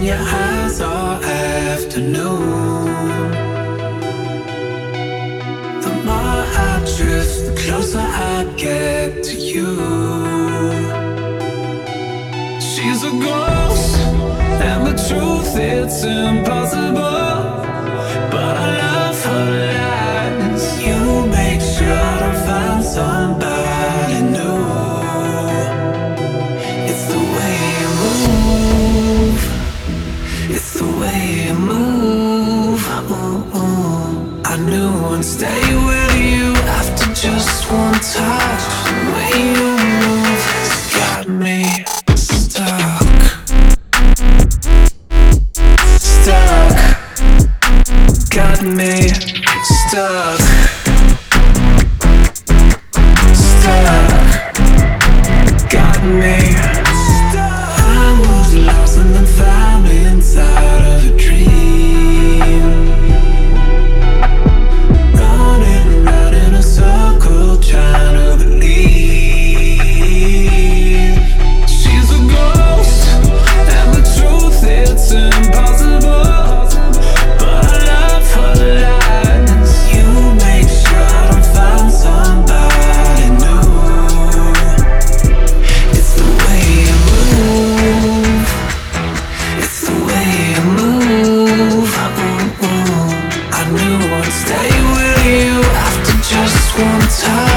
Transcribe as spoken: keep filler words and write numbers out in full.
your eyes all afternoon. The more I drift, the closer I get to you. She's a ghost, and the truth, it's impossible, but I love her lies. You make sure I don't find somebody new. It's the way you move, it's the way you move. Ooh, ooh. I knew I'd stay with you after just one touch. The way you move has got me stuck, stuck, got me stuck, stuck, got me stuck. I was lost and then found me inside of a dream, running around in a circle trying to believe. She's a ghost, and the truth, it's impossible, but I love her lies. You make sure I don't find somebody new. It's the way you move, it's the way you move. Ooh, ooh. I knew I'd stay with you after just one touch.